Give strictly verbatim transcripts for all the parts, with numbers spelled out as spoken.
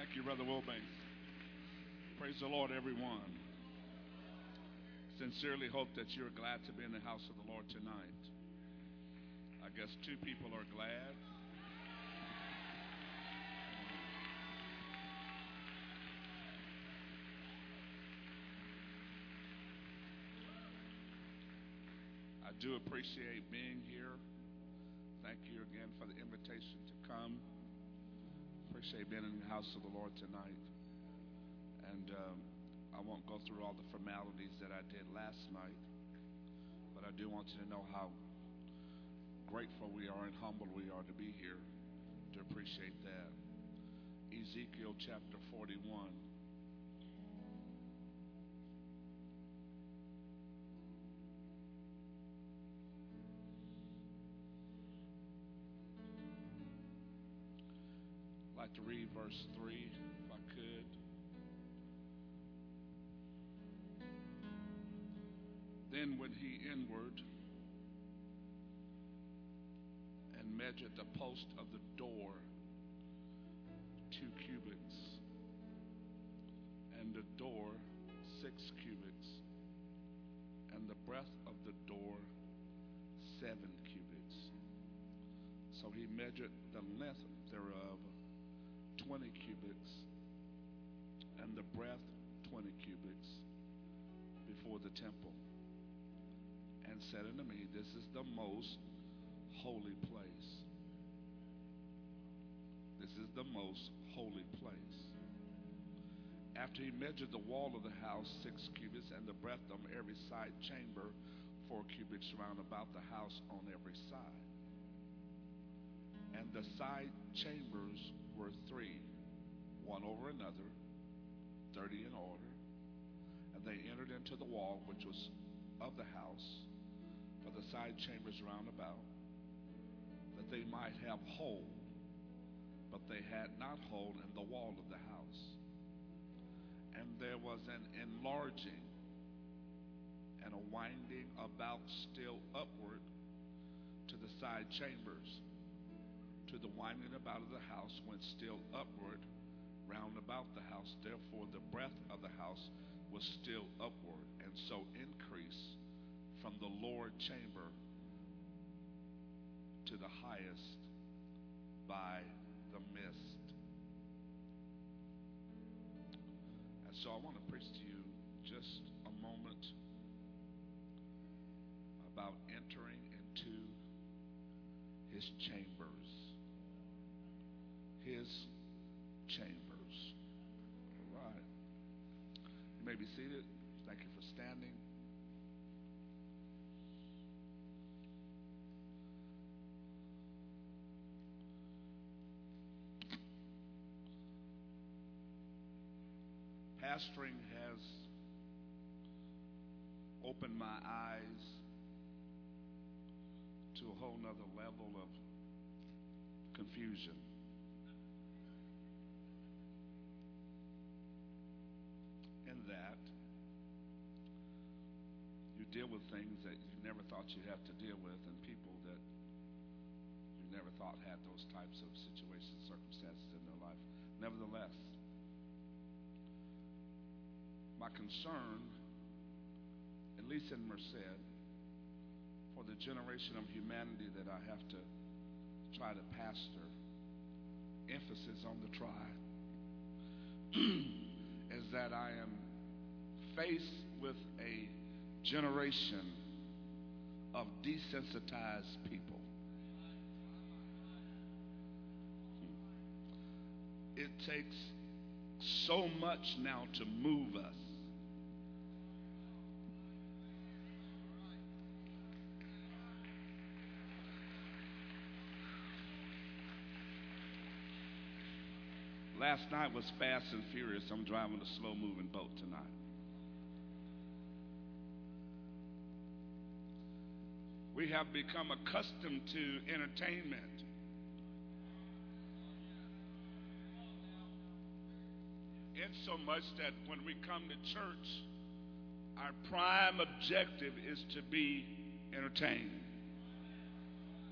Thank you, Brother Wilbanks. Praise the Lord, everyone. Sincerely hope that you're glad to be in the house of the Lord tonight. I guess two people are glad. I do appreciate being here. Thank you again for the invitation to come. Appreciate being in the house of the Lord tonight. And um, I won't go through all the formalities that I did last night, but I do want you to know how grateful we are and humble we are to be here, to appreciate that. Ezekiel chapter forty-one. I'd like to read verse three, if I could. Then went he inward and measured the post of the door two cubits, and the door six cubits, and the breadth of the door seven cubits. So he measured the length thereof twenty cubits, and the breadth twenty cubits before the temple, and said unto me, This is the most holy place. This is the most holy place. After he measured the wall of the house six cubits, and the breadth of every side chamber four cubits round about the house on every side. And the side chambers were three, one over another, thirty in order. And they entered into the wall which was of the house, for the side chambers round about, that they might have hole, but they had not hole in the wall of the house. And there was an enlarging and a winding about still upward to the side chambers. To the winding about of the house went still upward round about the house. Therefore the breadth of the house was still upward, and so increased from the lower chamber to the highest by the mist. And so I want to preach to you just a moment about entering into his chambers. His chambers. All right. You may be seated. Thank you for standing. Pastoring has opened my eyes to a whole nother level of confusion. In that you deal with things that you never thought you'd have to deal with, and people that you never thought had those types of situations, circumstances in their life. Nevertheless, my concern, at least in Merced, for the generation of humanity that I have to try to pastor, emphasis on the try, is that I am faced with a generation of desensitized people. It takes so much now to move us. Last night was fast and furious. I'm driving a slow-moving boat tonight. We have become accustomed to entertainment. It's so much that when we come to church, our prime objective is to be entertained.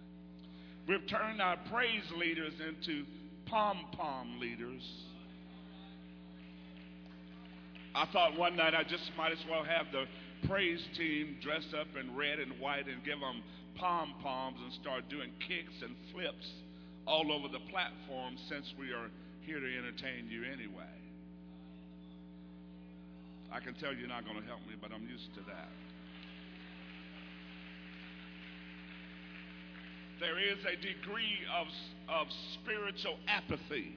We've turned our praise leaders into pom-pom leaders I thought one night I just might as well have the praise team dressed up in red and white and give them pom-poms and start doing kicks and flips all over the platform, since we are here to entertain you anyway. I can tell you're not going to help me, but I'm used to that. There is a degree of, of spiritual apathy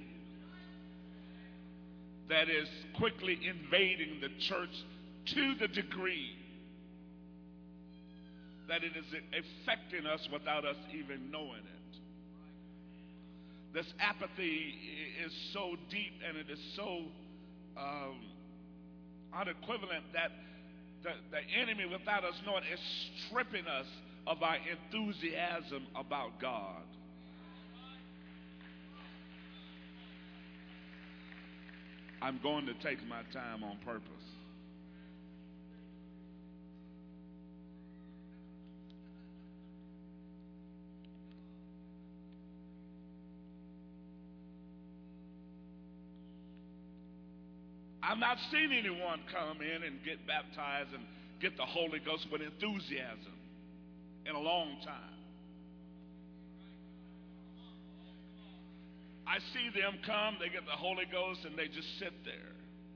that is quickly invading the church, to the degree that it is affecting us without us even knowing it. This apathy is so deep and it is so um, unequivalent that the, the enemy, without us knowing, is stripping us of our enthusiasm about God. I'm going to take my time on purpose. I've not seen anyone come in and get baptized and get the Holy Ghost with enthusiasm in a long time. I see them come, they get the Holy Ghost, and they just sit there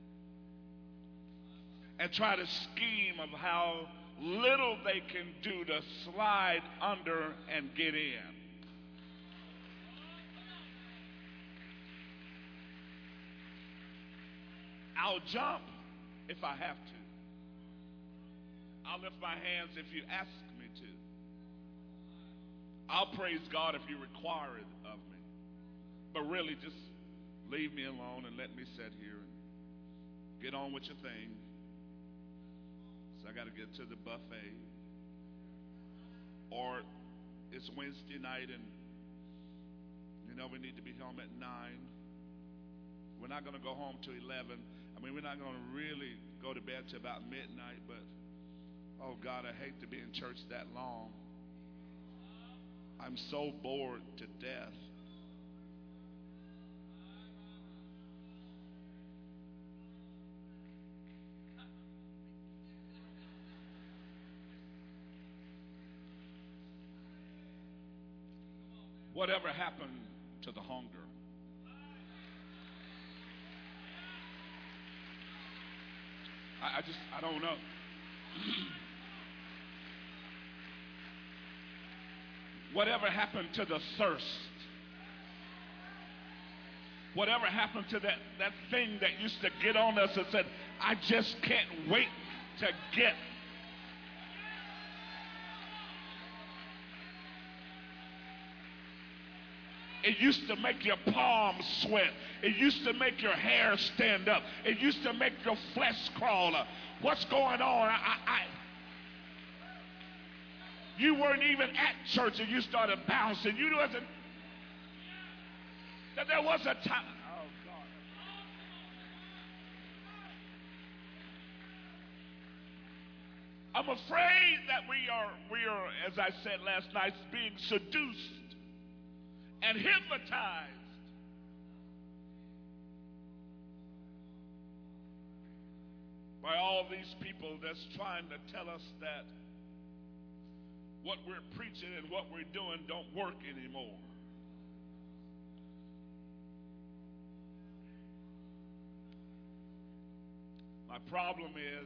and try to scheme of how little they can do to slide under and get in. I'll jump if I have to. I'll lift my hands if you ask me to. I'll praise God if you require it of me. But really, just leave me alone and let me sit here and get on with your thing. So I got to get to the buffet. Or it's Wednesday night and, you know, we need to be home at nine. We're not going to go home till eleven. I mean, we're not going to really go to bed till about midnight, but, oh, God, I hate to be in church that long. I'm so bored to death. Whatever happened to the hunger? I, I just, I don't know. Whatever happened to the thirst? Whatever happened to that, that thing that used to get on us and said, I just can't wait to get? It used to make your palms sweat. It used to make your hair stand up. It used to make your flesh crawl up. What's going on? I, I, I, you weren't even at church and you started bouncing. You wasn't. That there was a time. Oh God. I'm afraid that we are, we are, as I said last night, being seduced and hypnotized by all these people that's trying to tell us that what we're preaching and what we're doing don't work anymore. My problem is,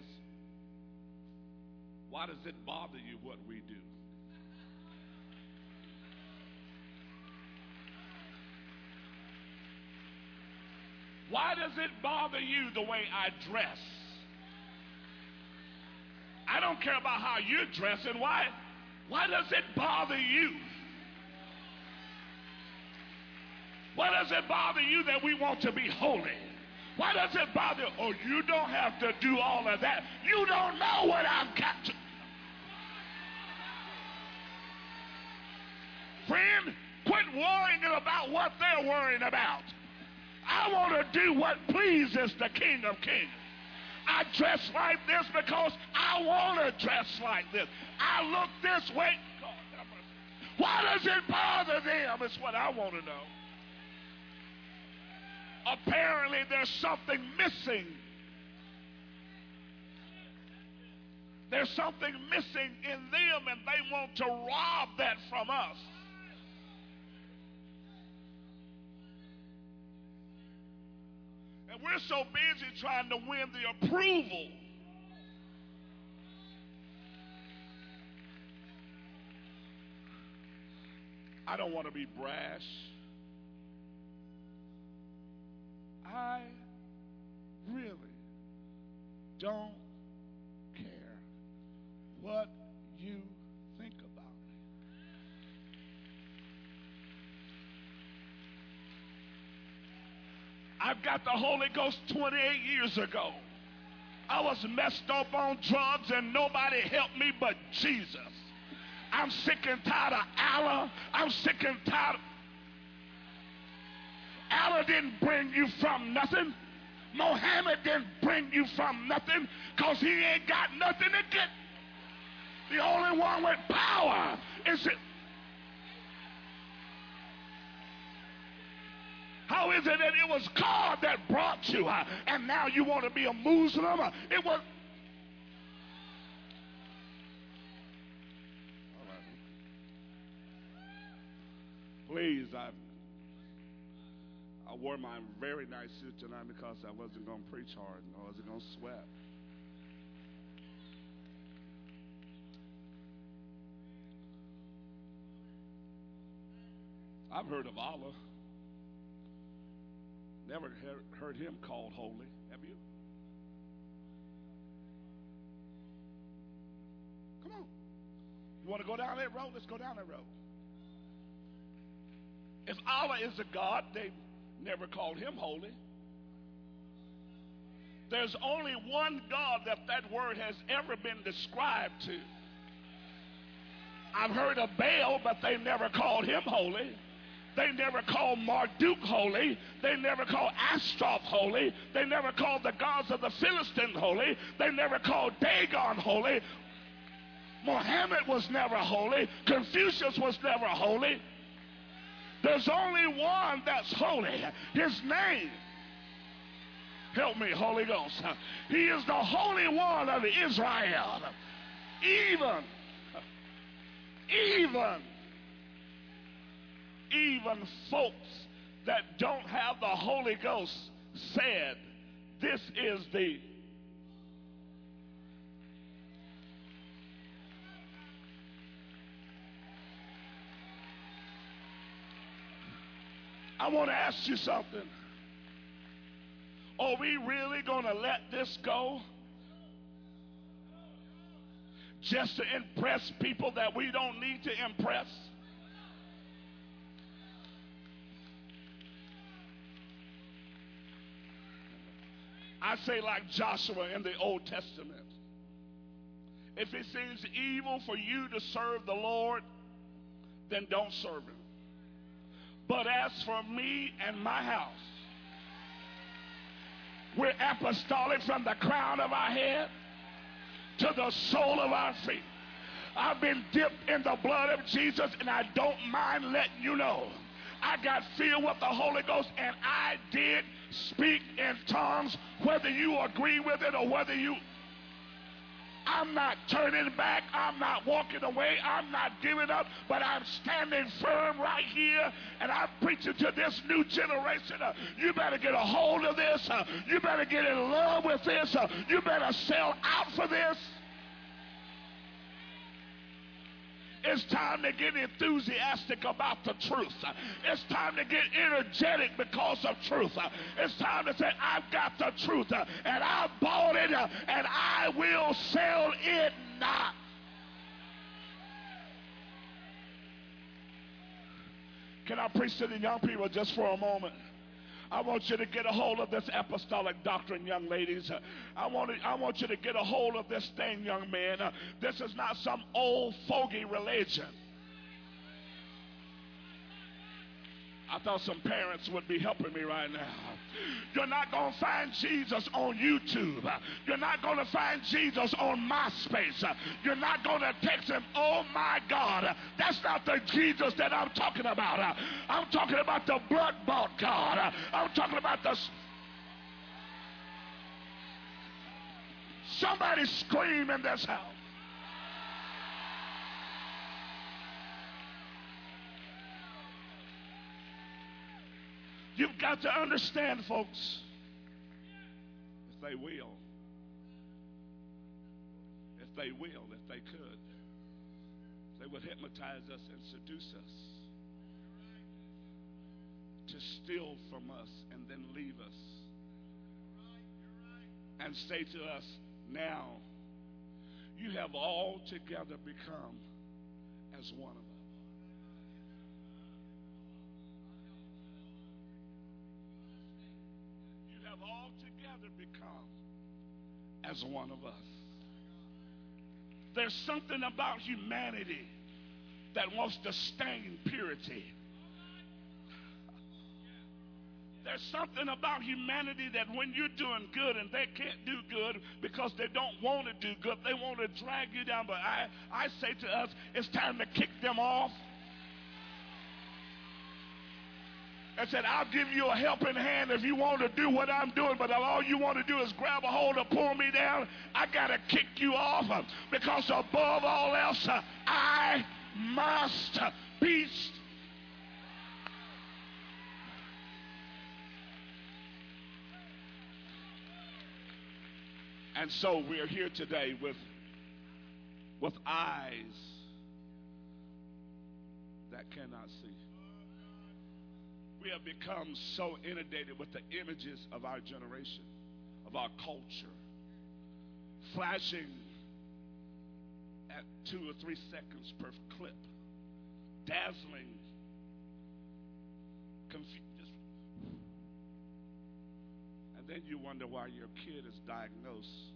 why does it bother you what we do? Why does it bother you the way I dress? I don't care about how you're dressing. Why, why does it bother you? Why does it bother you that we want to be holy? Why does it bother you? Oh, you don't have to do all of that. You don't know what I've got to. Friend, quit worrying about what they're worrying about. I want to do what pleases the King of Kings. I dress like this because I want to dress like this. I look this way. Why does it bother them? It's what I want to know. Apparently there's something missing There's something missing in them, and they want to rob that from us. And we're so busy trying to win the approval I don't want to be brash. I really don't care what you think about me. I've got the Holy Ghost twenty-eight years ago. I was messed up on drugs and nobody helped me but Jesus. I'm sick and tired of Allah. I'm sick and tired of... Allah didn't bring you from nothing. Muhammad didn't bring you from nothing, because he ain't got nothing to get. The only one with power is it. How is it that it was God that brought you, uh, and now you want to be a Muslim? Uh, it was... Please, I I wore my very nice suit tonight because I wasn't going to preach hard and I wasn't going to sweat. I've heard of Allah. Never heard him called holy. Have you? Come on. You want to go down that road? Let's go down that road. If Allah is a God, they never called him holy. There's only one God that that word has ever been described to. I've heard of Baal, but they never called him holy. They never called Marduk holy. They never called Ashtaroth holy. They never called the gods of the Philistines holy. They never called Dagon holy. Muhammad was never holy. Confucius was never holy. There's only one that's holy. His name, help me, Holy Ghost. He is the Holy One of Israel. Even, even, even folks that don't have the Holy Ghost said, this is the I want to ask you something. Are we really going to let this go just to impress people that we don't need to impress? I say like Joshua in the Old Testament. If it seems evil for you to serve the Lord, then don't serve him. But as for me and my house, we're apostolic from the crown of our head to the sole of our feet. I've been dipped in the blood of Jesus, and I don't mind letting you know. I got filled with the Holy Ghost, and I did speak in tongues, whether you agree with it or whether you... I'm not turning back. I'm not walking away. I'm not giving up, but I'm standing firm right here, and I'm preaching to this new generation. Uh, you better get a hold of this. Uh, you better get in love with this. Uh, you better sell out for this. It's time to get enthusiastic about the truth. It's time to get energetic because of truth. It's time to say, I've got the truth, and I bought it, and I will sell it not. Can I preach to the young people just for a moment? I want you to get a hold of this apostolic doctrine, young ladies. I want, to, I want you to get a hold of this thing, young men. Uh, this is not some old fogey religion. I thought some parents would be helping me right now. You're not going to find Jesus on YouTube. You're not going to find Jesus on MySpace. You're not going to text him, oh my God. That's not the Jesus that I'm talking about. I'm talking about the blood-bought God. I'm talking about the Somebody scream in this house. You've got to understand, folks, if they will, if they will, if they could, they would hypnotize us and seduce us to steal from us and then leave us and say to us, now you have altogether become as one of us. You have altogether become as one of us. There's something about humanity that wants to stain purity. There's something about humanity that when you're doing good and they can't do good because they don't want to do good, they want to drag you down. But I, I say to us, it's time to kick them off. I said, I'll give you a helping hand if you want to do what I'm doing, but if all you want to do is grab a hold or pull me down, I got to kick you off, because above all else, I must be. And so we're here today with, with eyes that cannot see. We have become so inundated with the images of our generation, of our culture, flashing at two or three seconds per clip, dazzling, confused. And then you wonder why your kid is diagnosed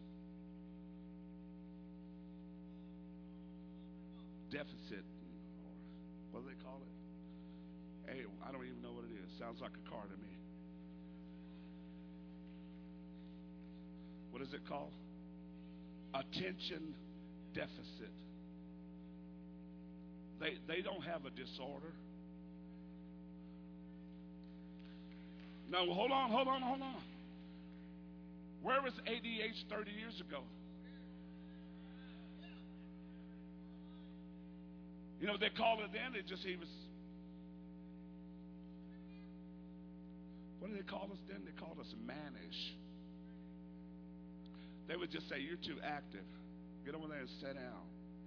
deficit, or what do they call it? Hey, I don't even know what it is. Sounds like a car to me. What is it called? Attention deficit. They they don't have a disorder. No, hold on, hold on, hold on. Where was A D H thirty years ago? You know, they called it then, it just, he was, what did they call us then? They called us mannish. They would just say, you're too active. Get over there and sit down.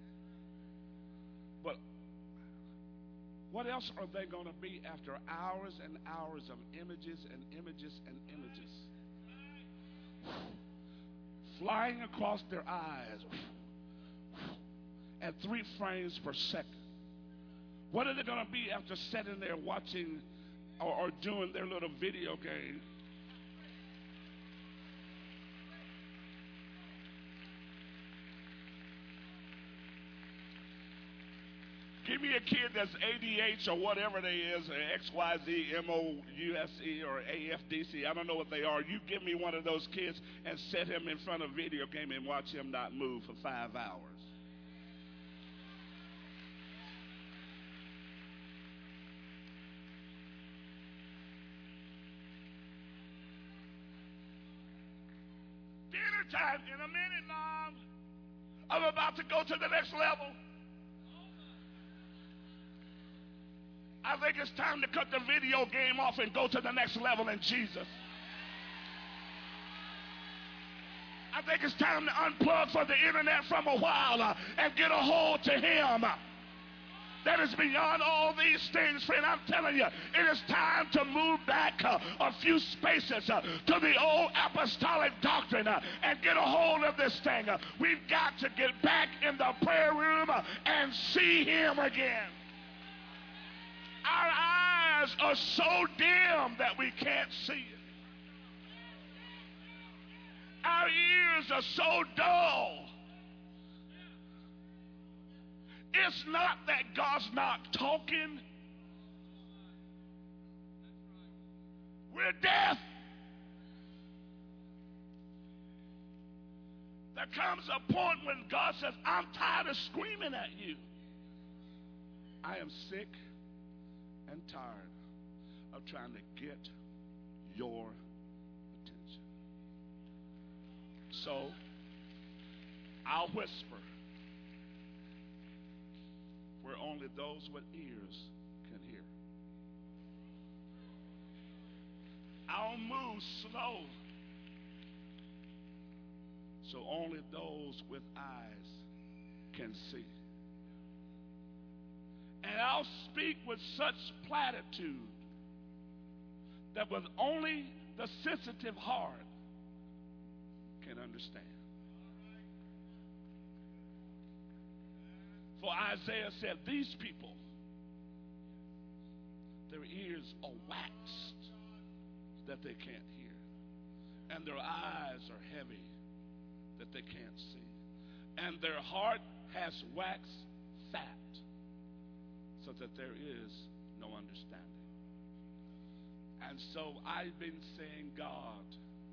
But what else are they going to be after hours and hours of images and images and images? Flying across their eyes at three frames per second. What are they going to be after sitting there watching or, or doing their little video game? Give me a kid that's A D H or whatever they is, X Y Z, M O U S E or A F D C, I don't know what they are. You give me one of those kids and set him in front of a video game and watch him not move for five hours. Dinner time in a minute, Mom. I'm about to go to the next level. I think it's time to cut the video game off and go to the next level in Jesus. I think it's time to unplug from the internet from a while uh, and get a hold to Him. That is beyond all these things, friend. I'm telling you, it is time to move back uh, a few spaces uh, to the old apostolic doctrine uh, and get a hold of this thing. Uh, we've got to get back in the prayer room uh, and see Him again. Our eyes are so dim that we can't see it. Our ears are so dull. It's not that God's not talking. We're deaf. There comes a point when God says, I'm tired of screaming at you. I am sick and tired of trying to get your attention. So I'll whisper where only those with ears can hear. I'll move slow so only those with eyes can see. And I'll speak with such platitude that with only the sensitive heart can understand. For Isaiah said, these people, their ears are waxed that they can't hear, and their eyes are heavy that they can't see, and their heart has waxed fat so that there is no understanding. And so I've been saying, God,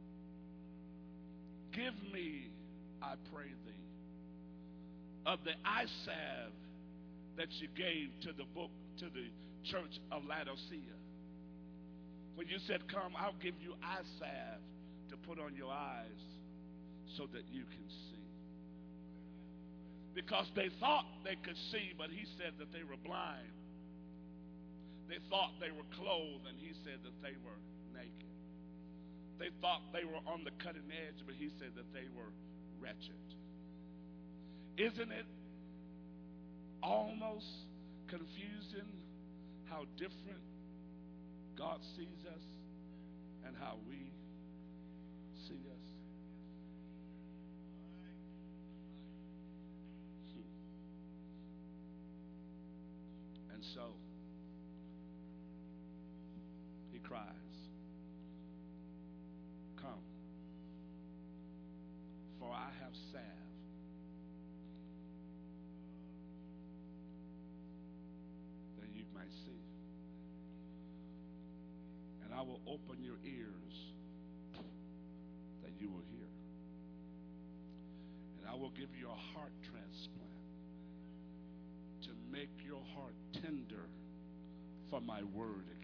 give me, I pray thee, of the eye salve that you gave to the book, to the church of Laodicea. When you said, come, I'll give you eye salve to put on your eyes so that you can see. Because they thought they could see, but he said that they were blind. They thought they were clothed, and he said that they were naked. They thought they were on the cutting edge, but he said that they were wretched. Isn't it almost confusing how different God sees us and how we see us? And so he cries, come, for I have salve that you might see, and I will open your ears that you will hear, and I will give you a heart transplant to make your heart tender for my word again.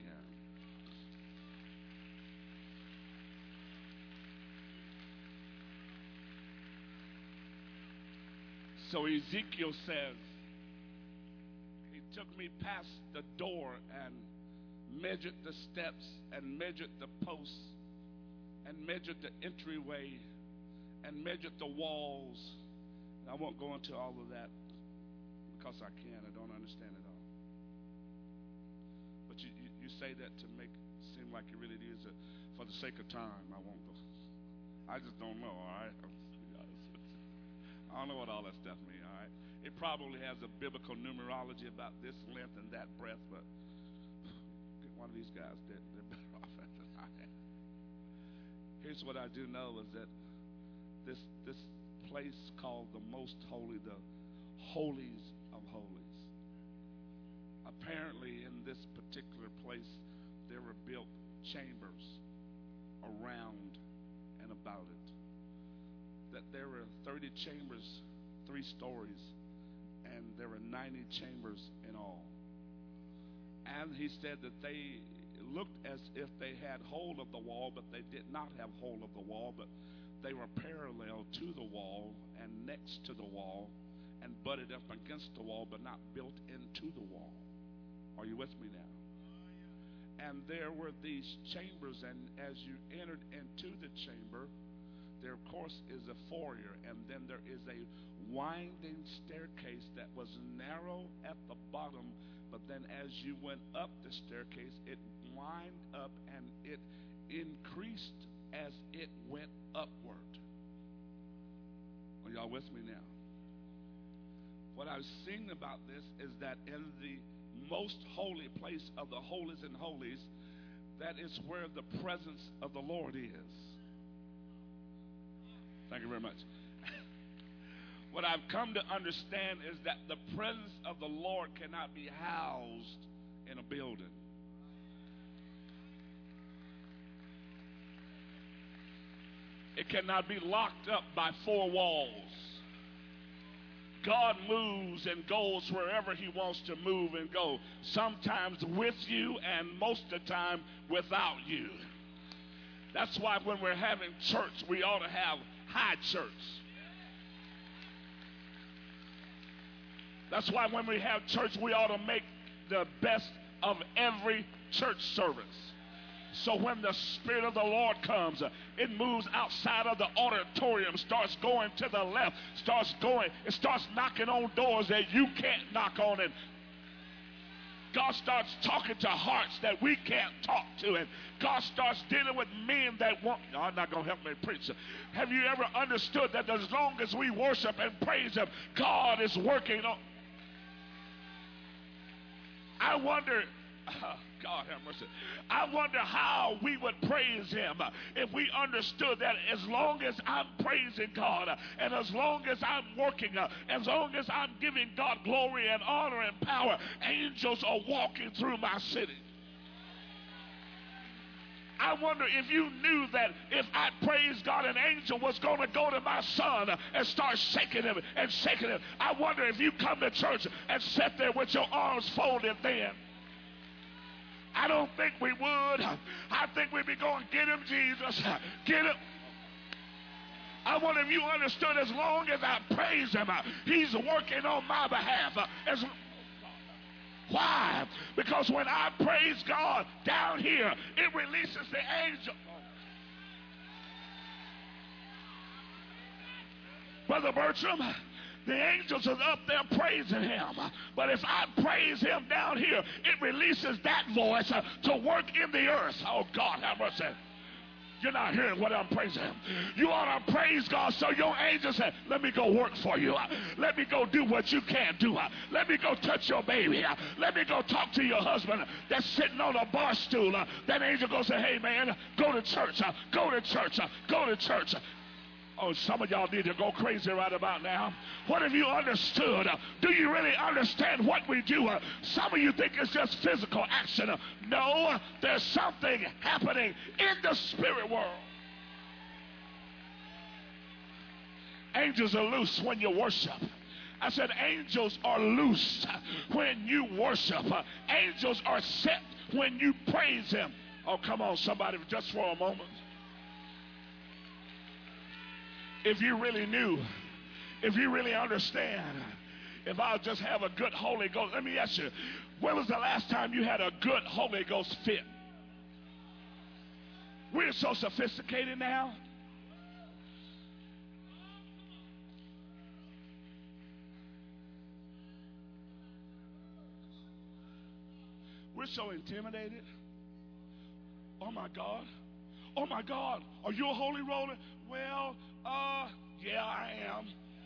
So Ezekiel says, he took me past the door and measured the steps and measured the posts and measured the entryway and measured the walls. And I won't go into all of that because I can't. I don't understand it all. But you, you, you say that to make it seem like it really is. A, for the sake of time, I won't go. I just don't know, all right? I don't know what all that stuff means, all right? It probably has a biblical numerology about this length and that breadth, but get one of these guys, they're, they're better off at than I am. Here's what I do know is that this, this place called the Most Holy, the Holies of Holies. Apparently in this particular place, there were built chambers around and about it. That there were thirty chambers, three stories, and there were ninety chambers in all. And he said that they looked as if they had hold of the wall, but they did not have hold of the wall, but they were parallel to the wall and next to the wall and butted up against the wall, but not built into the wall. Are you with me now? And there were these chambers, and as you entered into the chamber, there, of course, is a foyer, and then there is a winding staircase that was narrow at the bottom, but then as you went up the staircase, it wound up and it increased as it went upward. Are y'all with me now? What I've seen about this is that in the most holy place of the holies and holies, that is where the presence of the Lord is. Thank you very much. What I've come to understand is that the presence of the Lord cannot be housed in a building. It cannot be locked up by four walls. God moves and goes wherever he wants to move and go. Sometimes with you and most of the time without you. That's why when we're having church, we ought to have high church. That's why when we have church, we ought to make the best of every church service. So when the Spirit of the Lord comes, it moves outside of the auditorium, starts going to the left, starts going, it starts knocking on doors that you can't knock on, and God starts talking to hearts that we can't talk to, and God starts dealing with men that want. No, I'm not going to help me preach. Have you ever understood that as long as we worship and praise Him, God is working on? I wonder, uh, God have mercy. I wonder how we would praise Him if we understood that as long as I'm praising God, and as long as I'm working, as long as I'm giving God glory and honor and power, angels are walking through my city. I wonder if you knew that if I praised God, an angel was going to go to my son and start shaking him and shaking him. I wonder if you come to church and sit there with your arms folded then. I don't think we would. I think we'd be going, get him, Jesus. Get him. I wonder if you understood as long as I praise Him, He's working on my behalf. As, why? Because when I praise God down here, it releases the angel. Brother Bertram, the angels are up there praising Him. But if I praise Him down here, it releases that voice uh, to work in the earth. Oh, God, have mercy. You're not hearing what I'm praising Him. You ought to praise God so your angels say, let me go work for you. Let me go do what you can't do. Let me go touch your baby. Let me go talk to your husband that's sitting on a bar stool. That angel goes say, hey, man, go to church. Go to church. Go to church. Oh, some of y'all need to go crazy right about now. What have you understood? Do you really understand what we do? Some of you think it's just physical action. No, there's something happening in the spirit world. Angels are loose when you worship. I said angels are loose when you worship. Angels are set when you praise Him. Oh, come on, somebody, just for a moment. If you really knew, if you really understand, if I'll just have a good Holy Ghost, let me ask you, when was the last time you had a good Holy Ghost fit? We're so sophisticated now. We're so intimidated. Oh my God. Oh my God. Are you a holy roller? Well, uh, yeah, I am.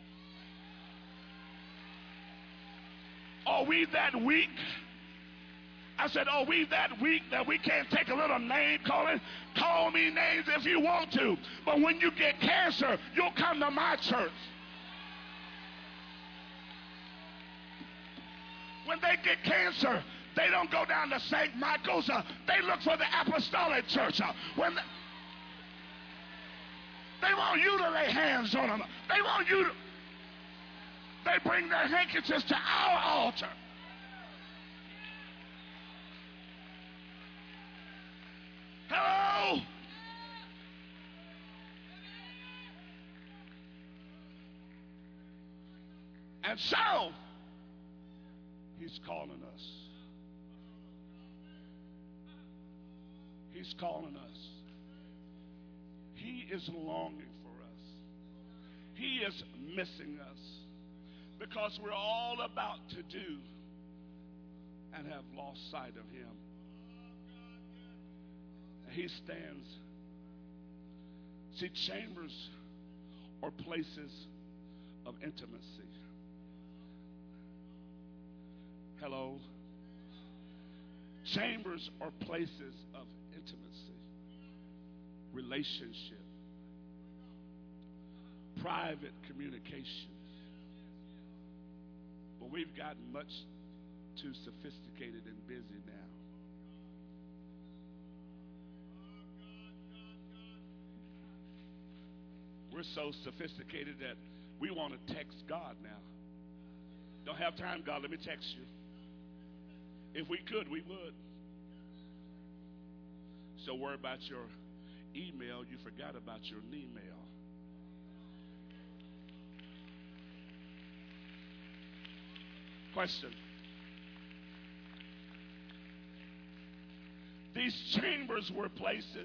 Are we that weak? I said, are we that weak that we can't take a little name calling? Call me names if you want to. But when you get cancer, you'll come to my church. When they get cancer, they don't go down to Saint Michael's. Uh, they look for the Apostolic Church. Uh, when the, they want you to lay hands on them. They want you to. They bring their handkerchiefs to our altar. Hello? And so, He's calling us. He's calling us. He is longing for us. He is missing us because we're all about to do and have lost sight of Him. And He stands. See, chambers are places of intimacy. Hello? Chambers are places of intimacy, relationship, private communication. But we've gotten much too sophisticated and busy now. We're so sophisticated that we want to text God now. Don't have time, God, let me text you. If we could, we would. So worry about your email, you forgot about your email. Question. These chambers were places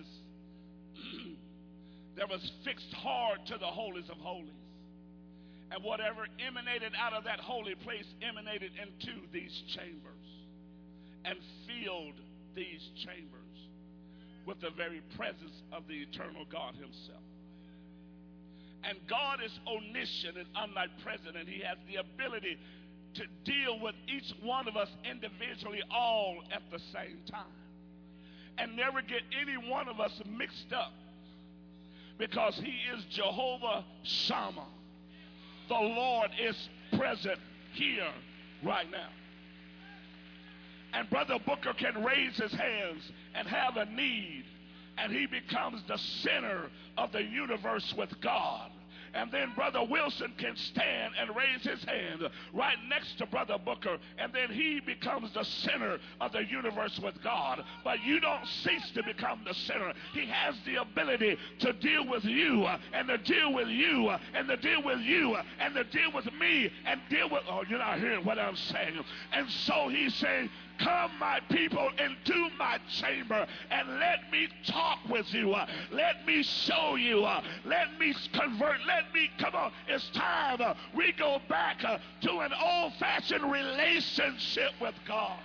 that was fixed hard to the holies of holies. And whatever emanated out of that holy place emanated into these chambers and filled these chambers with the very presence of the eternal God himself. And God is omniscient and omnipresent, and he has the ability to deal with each one of us individually all at the same time. And never get any one of us mixed up, because he is Jehovah Shammah. The Lord is present here right now. And Brother Booker can raise his hands and have a need, and he becomes the center of the universe with God. And then Brother Wilson can stand and raise his hand right next to Brother Booker, and then he becomes the center of the universe with God. But you don't cease to become the center. He has the ability to deal with you, and to deal with you, and to deal with you, and to deal with me, and deal with, oh, you're not hearing what I'm saying. And so he's saying, come, my people, into my chamber, and let me talk with you. Uh, let me show you. Uh, let me convert. Let me, come on, it's time. Uh, we go back uh, to an old-fashioned relationship with God.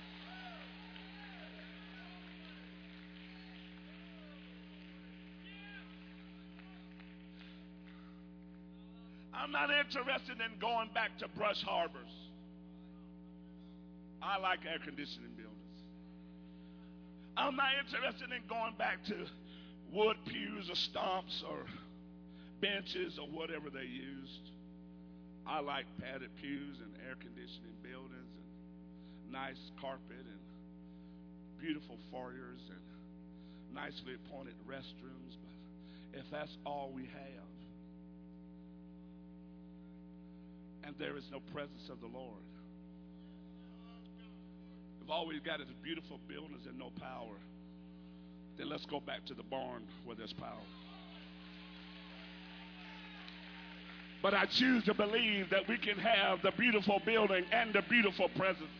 I'm not interested in going back to brush harbors. I like air conditioning buildings. I'm not interested in going back to wood pews or stumps or benches or whatever they used. I like padded pews and air conditioning buildings and nice carpet and beautiful foyers and nicely appointed restrooms. But if that's all we have, and there is no presence of the Lord, if all we've got is beautiful buildings and no power, then let's go back to the barn where there's power. But I choose to believe that we can have the beautiful building and the beautiful presence.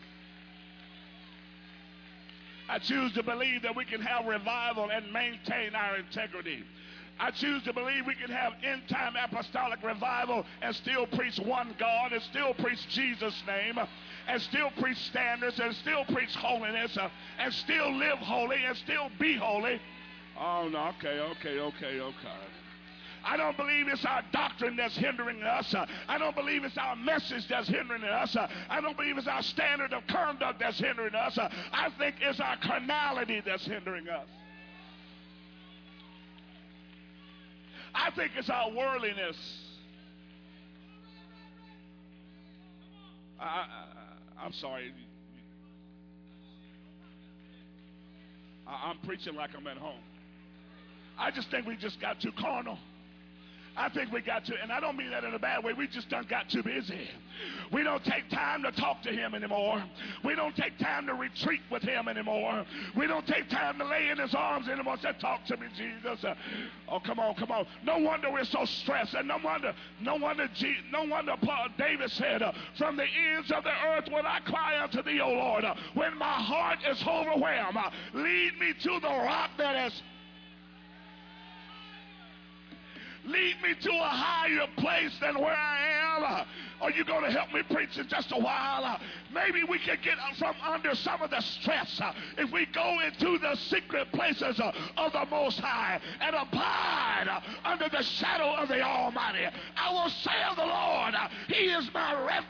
I choose to believe that we can have revival and maintain our integrity. I choose to believe we can have end-time apostolic revival and still preach one God, and still preach Jesus' name, and still preach standards, and still preach holiness, uh, and still live holy, and still be holy. Oh, no, okay, okay, okay, okay. I don't believe it's our doctrine that's hindering us. Uh, I don't believe it's our message that's hindering us. Uh, I don't believe it's our standard of conduct that's hindering us. Uh, I think it's our carnality that's hindering us. I think it's our worldliness. I, I, I'm sorry. I, I'm preaching like I'm at home. I just think we just got too carnal. I think we got to, and I don't mean that in a bad way, we just done got too busy. We don't take time to talk to him anymore. We don't take time to retreat with him anymore. We don't take time to lay in his arms anymore and say, talk to me, Jesus. Uh, oh, come on, come on. No wonder we're so stressed, and no wonder, no wonder, G, no wonder Paul, David said, uh, from the ends of the earth will I cry unto thee, O Lord. Uh, when my heart is overwhelmed, uh, lead me to the rock that is Lead me to a higher place than where I am. Uh, are you going to help me preach in just a while? Uh, maybe we can get from under some of the stress uh, if we go into the secret places uh, of the Most High and abide uh, under the shadow of the Almighty. I will say of the Lord, uh, he is my refuge.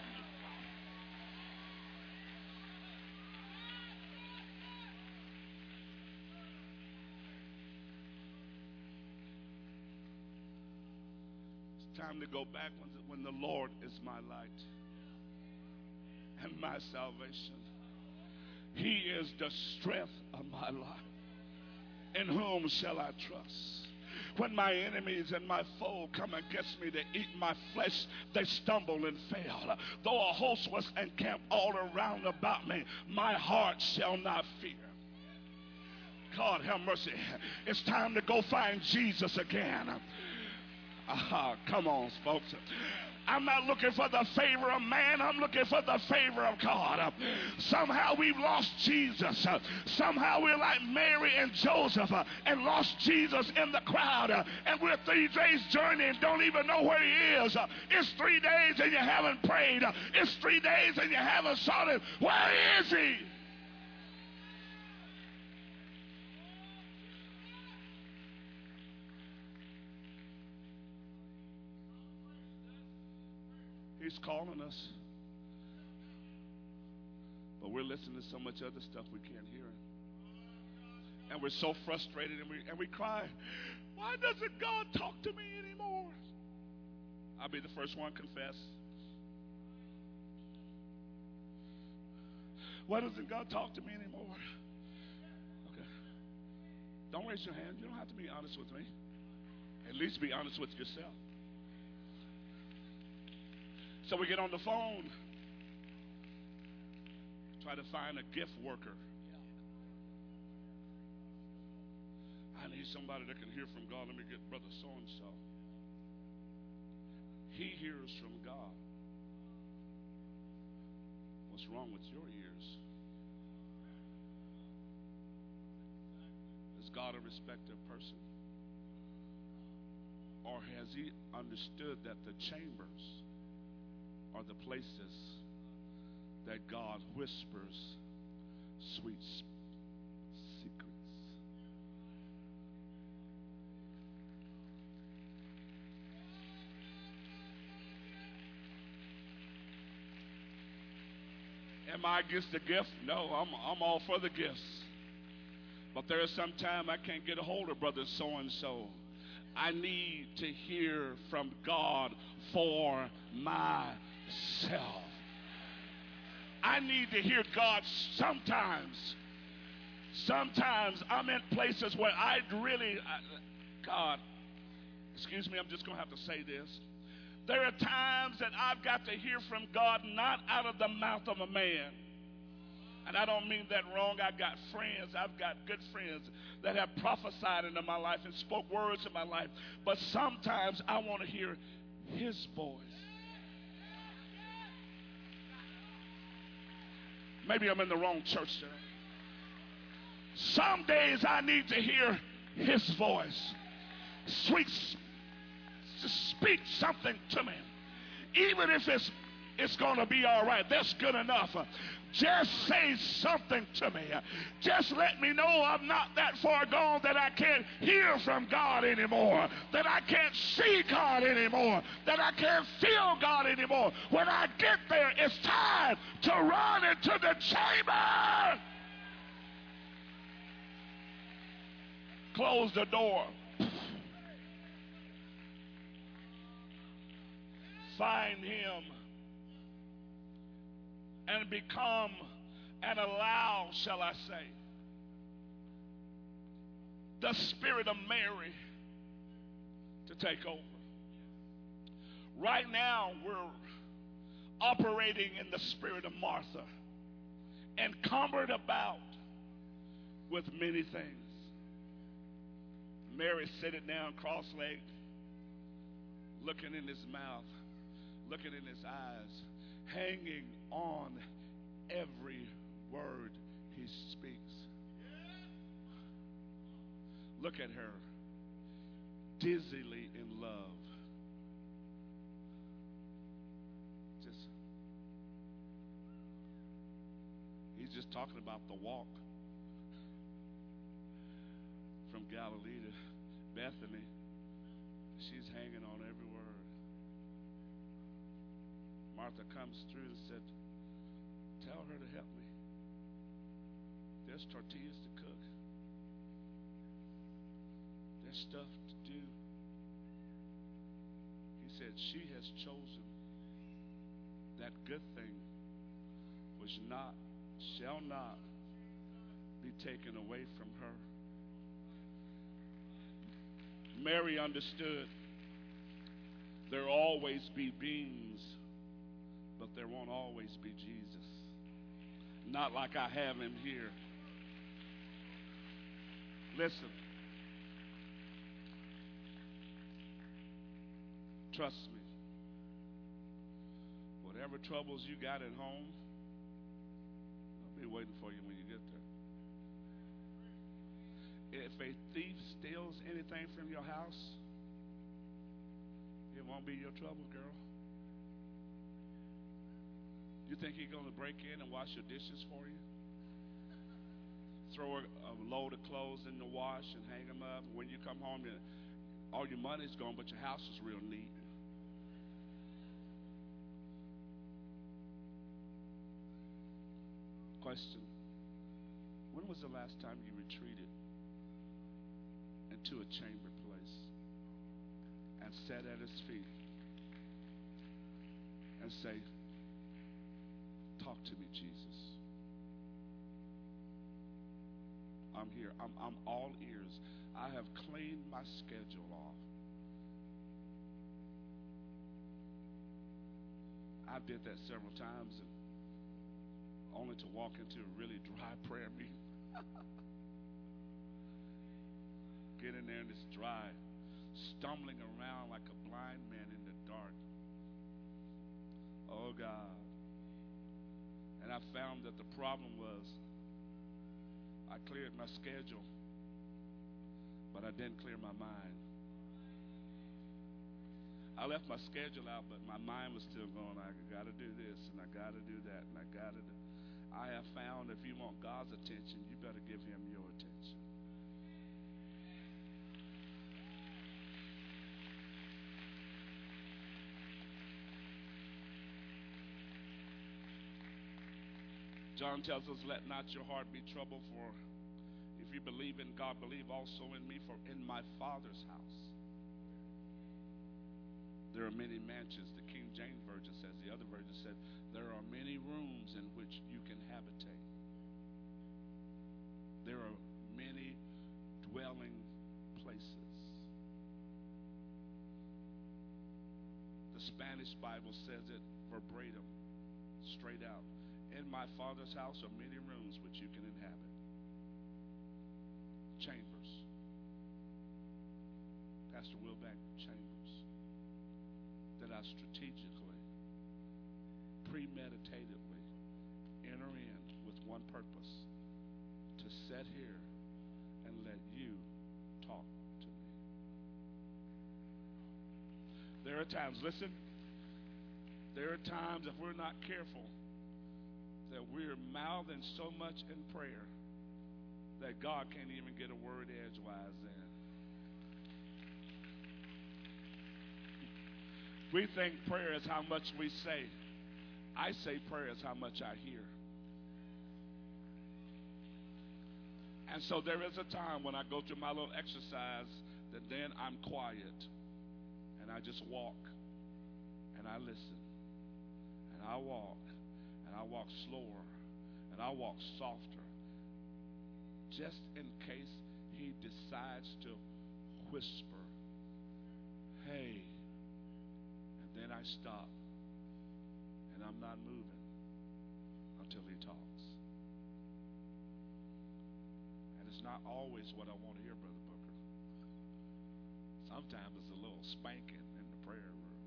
Time to go back when the Lord is my light and my salvation. He is the strength of my life. In whom shall I trust? When my enemies and my foe come against me to eat my flesh, they stumble and fail. Though a host was encamped all around about me, my heart shall not fear. God have mercy. It's time to go find Jesus again. Ah, come on, folks. I'm not looking for the favor of man. I'm looking for the favor of God. Somehow we've lost Jesus. Somehow we're like Mary and Joseph and lost Jesus in the crowd. And we're three days journey and don't even know where he is. It's three days and you haven't prayed. It's three days and you haven't sought him. Where is he? He's calling us. But we're listening to so much other stuff we can't hear him. And we're so frustrated and we, and we cry, why doesn't God talk to me anymore? I'll be the first one to confess. Why doesn't God talk to me anymore? Okay. Don't raise your hand. You don't have to be honest with me. At least be honest with yourself. So we get on the phone, try to find a gift worker. I need somebody that can hear from God. Let me get brother so-and-so. He hears from God. What's wrong with your ears? Is God a respected person? Or has he understood that the chambers are the places that God whispers sweet secrets? Am I against the gift? No, I'm, I'm all for the gifts. But there is some time I can't get a hold of brother so-and-so. I need to hear from God for myself. I need to hear God sometimes. Sometimes I'm in places where I really, I, God, excuse me, I'm just going to have to say this. There are times that I've got to hear from God not out of the mouth of a man. And I don't mean that wrong. I've got friends. I've got good friends that have prophesied into my life and spoke words in my life. But sometimes I want to hear his voice. Maybe I'm in the wrong church today. Some days I need to hear his voice. Sweet, just speak something to me. Even if it's, it's going to be all right. That's good enough. Just say something to me. Just let me know I'm not that far gone that I can't hear from God anymore, that I can't see God anymore, that I can't feel God anymore. When I get there, it's time to run into the chamber. Close the door. Find him. And become and allow, shall I say, the spirit of Mary to take over. Right now, we're operating in the spirit of Martha, encumbered about with many things. Mary sitting down cross-legged, looking in his mouth, looking in his eyes, hanging on every word he speaks. Look at her, dizzily in love. Just, he's just talking about the walk from Galilee to Bethany. She's hanging on every word. Martha comes through and said, tell her to help me. There's tortillas to cook. There's stuff to do. He said, she has chosen that good thing which not, shall not be taken away from her. Mary understood there'll always be beans, but there won't always be Jesus. Not like I have him here. Listen. Trust me. Whatever troubles you got at home, I'll be waiting for you when you get there. If a thief steals anything from your house, it won't be your trouble, girl. You think he's going to break in and wash your dishes for you? Throw a, a load of clothes in the wash and hang them up. When you come home, you, all your money's gone, but your house is real neat. Question. When was the last time you retreated into a chamber place and sat at his feet and say, talk to me, Jesus. I'm here. I'm, I'm all ears. I have cleaned my schedule off. I did that several times, and only to walk into a really dry prayer meeting. Get in there and it's dry, stumbling around like a blind man in the dark. Oh, God. And I found that the problem was I cleared my schedule, but I didn't clear my mind. I left my schedule out, but my mind was still going, I got to do this, and I got to do that, and I got to do. I have found if you want God's attention, you better give him your attention. John tells us, let not your heart be troubled, for if you believe in God, believe also in me, for in my Father's house there are many mansions. The King James Version says, the other version said, there are many rooms in which you can habitate. There are many dwelling places. The Spanish Bible says it verbatim, straight out. In my Father's house are many rooms which you can inhabit. Chambers. Pastor Wilbank, chambers that I strategically, premeditatedly enter in with one purpose: to sit here and let you talk to me. There are times, listen, there are times if we're not careful that we're mouthing so much in prayer that God can't even get a word edgewise in. We think prayer is how much we say. I say prayer is how much I hear. And so there is a time when I go through my little exercise that then I'm quiet and I just walk and I listen and I walk and I walk slower and I walk softer, just in case he decides to whisper, hey, and then I stop and I'm not moving until he talks. And it's not always what I want to hear, Brother Booker. Sometimes it's a little spanking in the prayer room.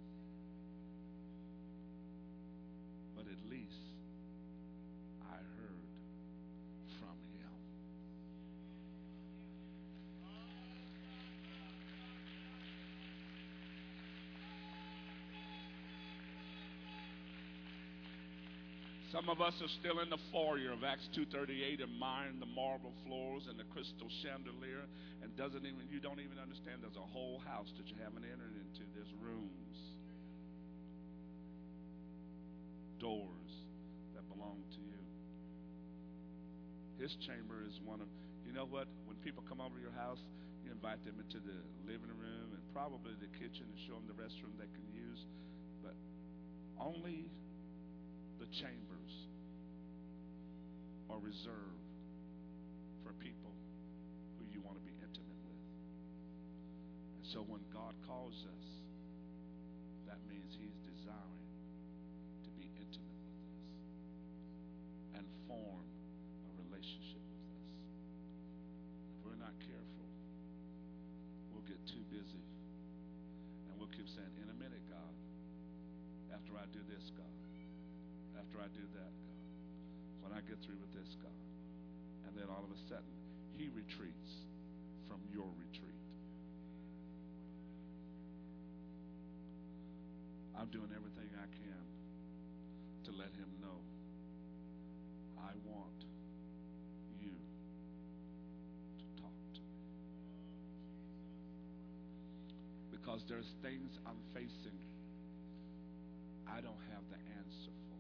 But at least I heard from him. Some of us are still in the foyer of Acts two thirty-eight, admiring the marble floors and the crystal chandelier, and doesn't even you don't even understand there's a whole house that you haven't entered into. There's rooms, doors that belong to you. His chamber is one of, you know what? When people come over your house, you invite them into the living room and probably the kitchen and show them the restroom they can use, but only the chambers are reserved for people who you want to be intimate with. And so when God calls us, that means he's desiring to be intimate with us and form a relationship with us. If we're not careful, we'll get too busy and we'll keep saying, in a minute, God, after I do this, God. after I do that, God, when I get through with this, God. And then all of a sudden, he retreats from your retreat. I'm doing everything I can to let him know I want you to talk to me. Because there's things I'm facing I don't have the answer for.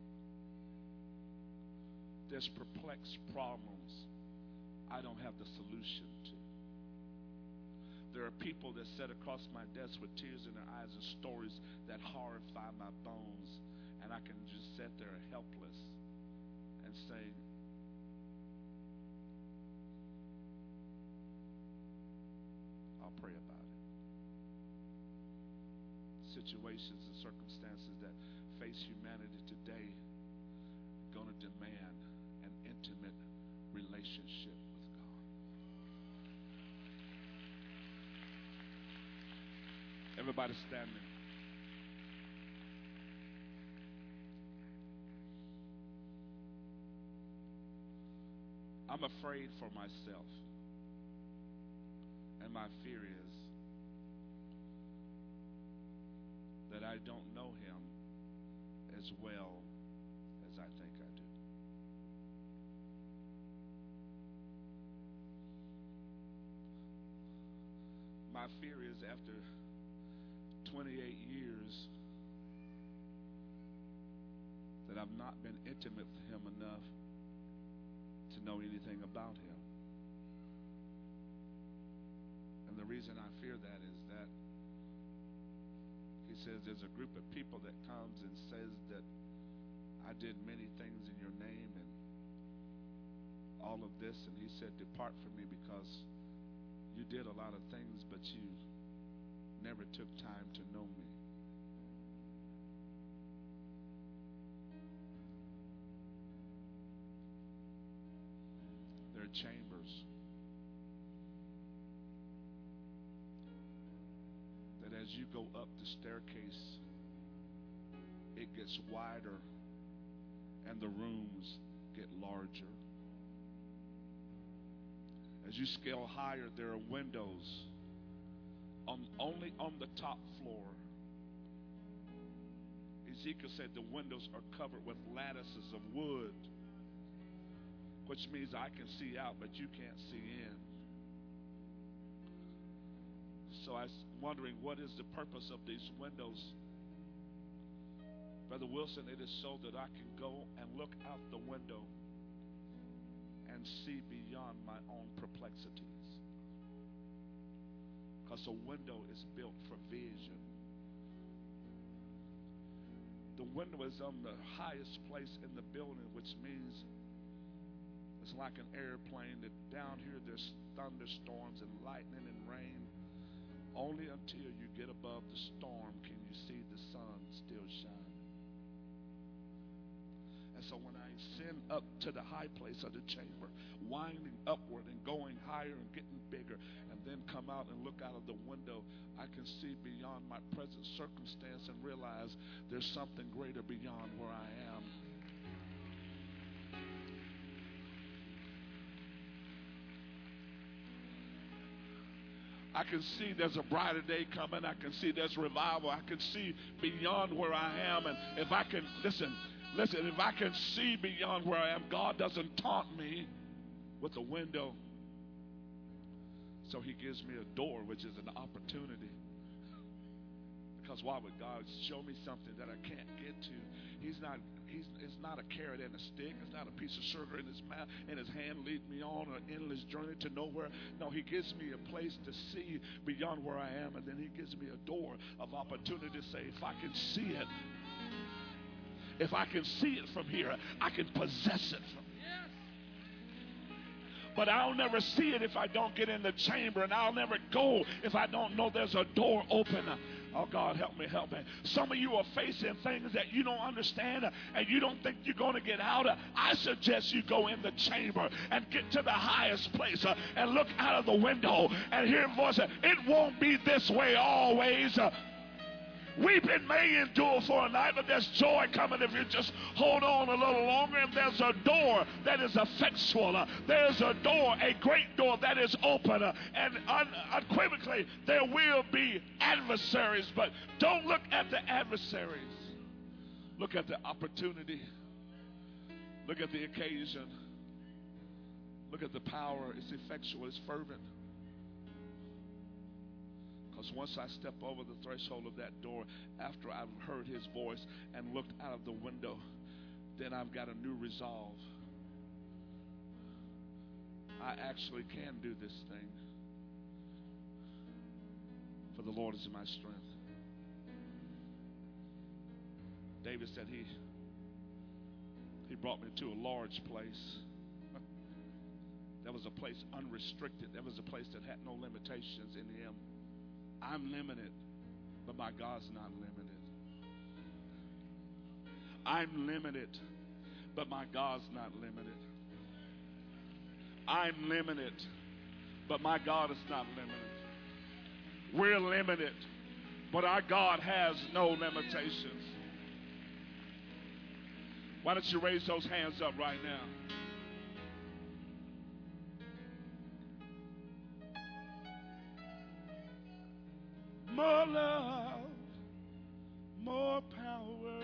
There's perplexed problems I don't have the solution to. There are people that sit across my desk with tears in their eyes and stories that horrify my bones, and I can just sit there helpless and say, I'll pray about it. Situations and circumstances that face humanity today are going to demand an intimate relationship with God. Everybody standing. I'm afraid for myself. And my fear is that I don't know him as well as I think I do. My fear is after twenty-eight years that I've not been intimate with him enough to know anything about him. And the reason I fear that is that he says there's a group of people that comes and says that I did many things in your name and all of this, and he said, depart from me because you did a lot of things, but you never took time to know me. There are chambers that as you go up the staircase, it gets wider and the rooms get larger. As you scale higher, there are windows on, only on the top floor. Ezekiel said the windows are covered with lattices of wood, which means I can see out, but you can't see in. So I was wondering, what is the purpose of these windows? Brother Wilson, it is so that I can go and look out the window and see beyond my own perplexities. Because a window is built for vision. The window is on the highest place in the building, which means it's like an airplane that down here there's thunderstorms and lightning and rain. Only until you get above the storm can you see the sun still shining. And so when I ascend up to the high place of the chamber, winding upward and going higher and getting bigger, and then come out and look out of the window, I can see beyond my present circumstance and realize there's something greater beyond where I am. I can see there's a brighter day coming. I can see there's revival. I can see beyond where I am. And if I can, listen, listen, if I can see beyond where I am, God doesn't taunt me with a window. So he gives me a door, which is an opportunity. Because why would God show me something that I can't get to? He's not, he's, it's not a carrot and a stick. It's not a piece of sugar in his mouth, in his hand lead me on an endless journey to nowhere. No, he gives me a place to see beyond where I am, and then he gives me a door of opportunity to say, if I can see it, if I can see it from here, I can possess it from here. But I'll never see it if I don't get in the chamber, and I'll never go if I don't know there's a door open. Oh, God, help me, help me. Some of you are facing things that you don't understand, and you don't think you're going to get out. I suggest you go in the chamber and get to the highest place uh, and look out of the window and hear a voice. It won't be this way always. Uh, Weeping may endure for a night, but there's joy coming if you just hold on a little longer. And there's a door that is effectual. Uh, there's a door, a great door that is open. Uh, and un- unequivocally, there will be adversaries. But don't look at the adversaries. Look at the opportunity. Look at the occasion. Look at the power. It's effectual. It's fervent. Because once I step over the threshold of that door, after I've heard his voice and looked out of the window, then I've got a new resolve. I actually can do this thing. For the Lord is my strength. David said he, he brought me to a large place. There was a place unrestricted. There was a place that had no limitations in him. I'm limited, but my God's not limited. I'm limited, but my God's not limited. I'm limited, but my God is not limited. We're limited, but our God has no limitations. Why don't you raise those hands up right now? More love, more power.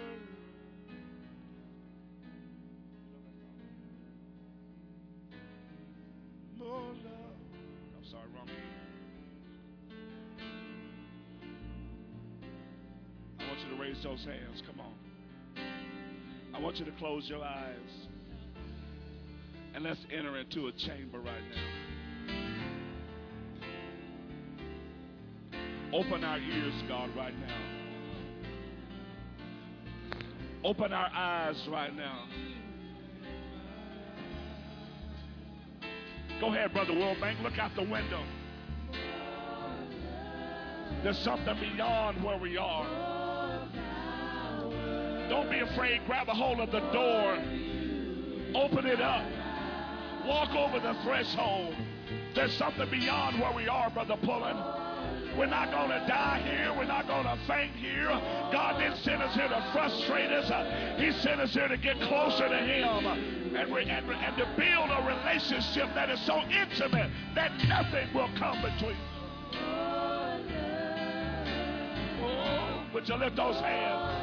More love. I'm sorry, wrong. I want you to raise those hands. Come on. I want you to close your eyes. And let's enter into a chamber right now. Open our ears, God, right now. Open our eyes right now. Go ahead, Brother Worldbank. Look out the window. There's something beyond where we are. Don't be afraid. Grab a hold of the door. Open it up. Walk over the threshold. There's something beyond where we are, Brother Pullen. We're not going to die here. We're not going to faint here. God didn't send us here to frustrate us. He sent us here to get closer to him and, re- and, re- and to build a relationship that is so intimate that nothing will come between. Oh, would you lift those hands?